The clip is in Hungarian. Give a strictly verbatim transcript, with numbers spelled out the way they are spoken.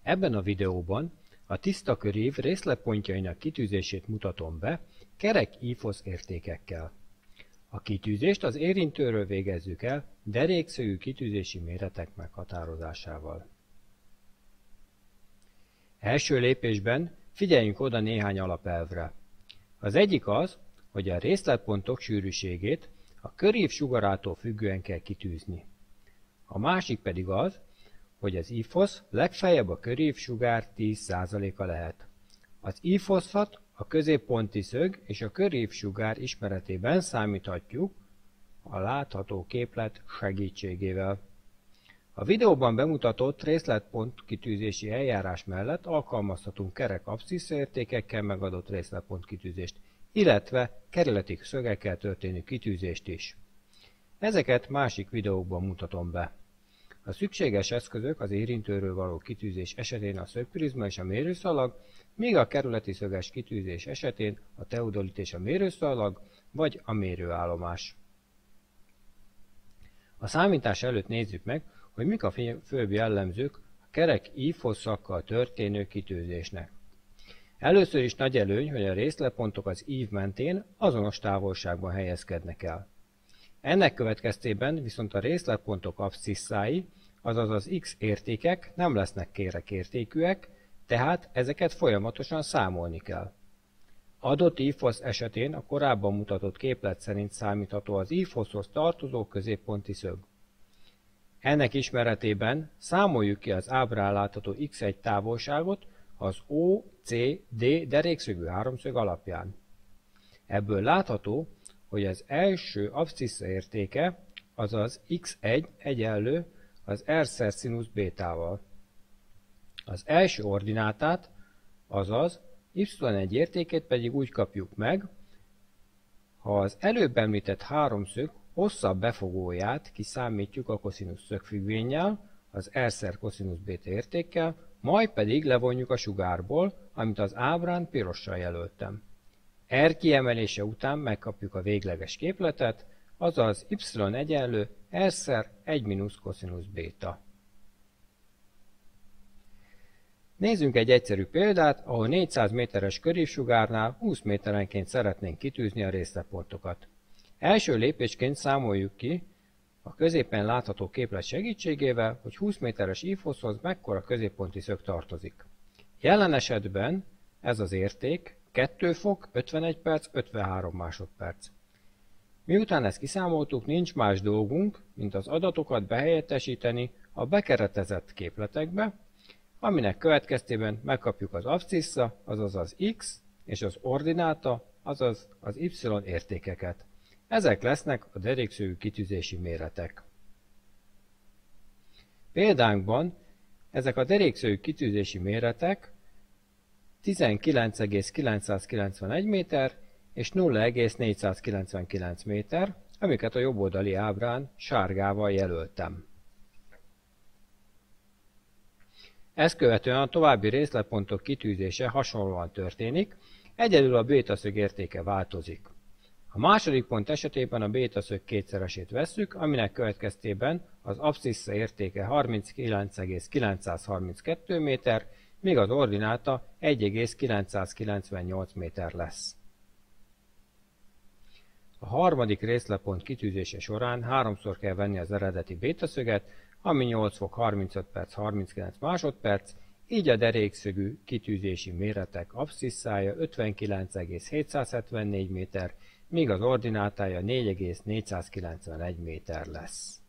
Ebben a videóban a tiszta körív részletpontjainak kitűzését mutatom be kerek ífosz értékekkel. A kitűzést az érintőről végezzük el derékszögű kitűzési méretek meghatározásával. Első lépésben figyeljünk oda néhány alapelvre. Az egyik az, hogy a részletpontok sűrűségét a körív sugarától függően kell kitűzni. A másik pedig az, hogy az ífosz legfeljebb a körív sugár tíz százaléka lehet. Az ífoszat a középponti szög és a körív sugár ismeretében számíthatjuk a látható képlet segítségével. A videóban bemutatott részletpont kitűzési eljárás mellett alkalmazhatunk kerek abszissza értékekkel megadott részletpont kitűzést, illetve kerületi szögekkel történő kitűzést is. Ezeket másik videókban mutatom be. A szükséges eszközök az érintőről való kitűzés esetén a szögprizma és a mérőszalag, míg a kerületi szöges kitűzés esetén a teodolit és a mérőszalag, vagy a mérőállomás. A számítás előtt nézzük meg, hogy mik a főbb jellemzők a kerek ívhosszakkal történő kitűzésnek. Először is nagy előny, hogy a részletpontok az ív mentén azonos távolságban helyezkednek el. Ennek következtében viszont a részletpontok abszisszái, azaz az x értékek nem lesznek kerek értékűek, tehát ezeket folyamatosan számolni kell. Adott ívhosz esetén a korábban mutatott képlet szerint számítható az ívhosszhoz tartozó középponti szög. Ennek ismeretében számoljuk ki az ábrán látható x egy távolságot az o cé dé derékszögű háromszög alapján. Ebből látható, hogy az első abszissza értéke, azaz x egy egyenlő az r-szer színusz bétával. Az első ordinátát, azaz y egy értékét pedig úgy kapjuk meg, ha az előbb említett háromszög hosszabb befogóját kiszámítjuk a koszinusz szögfüggvénnyel, az r-szer koszinusz béta értékkel, majd pedig levonjuk a sugárból, amit az ábrán pirossal jelöltem. R kiemelése után megkapjuk a végleges képletet, azaz y egyenlő r-szer egy mínusz koszinusz béta. Nézzünk egy egyszerű példát, ahol négyszáz méteres körívsugárnál húsz méterenként szeretnénk kitűzni a részletpontokat. Első lépésként számoljuk ki a középen látható képlet segítségével, hogy húsz méteres ívhosszhoz mekkora középponti szög tartozik. Jelen esetben ez az érték kettő fok, ötvenegy perc, ötvenhárom másodperc. Miután ezt kiszámoltuk, nincs más dolgunk, mint az adatokat behelyettesíteni a bekeretezett képletekbe, aminek következtében megkapjuk az abszissza, azaz az x, és az ordináta, azaz az y értékeket. Ezek lesznek a derékszögű kitűzési méretek. Példánkban ezek a derékszögű kitűzési méretek tizenkilenc egész kilencszázkilencvenegy méter és nulla egész négyszázkilencvenkilenc méter, amiket a jobboldali ábrán sárgával jelöltem. Ezt követően a további részletpontok kitűzése hasonlóan történik, egyedül a bétaszög értéke változik. A második pont esetében a bétaszög kétszeresét vesszük, aminek következtében az abszissza értéke harminckilenc egész kilencszázharminckettő méter, míg az ordináta egy egész kilencszázkilencvennyolc méter lesz. A harmadik részletpont kitűzése során háromszor kell venni az eredeti bétaszöget, ami nyolc fok harmincöt perc harminckilenc másodperc, így a derékszögű kitűzési méretek abszisszája ötvenkilenc egész hétszázhetvennégy méter, míg az ordinátája négy egész négyszázkilencvenegy méter lesz.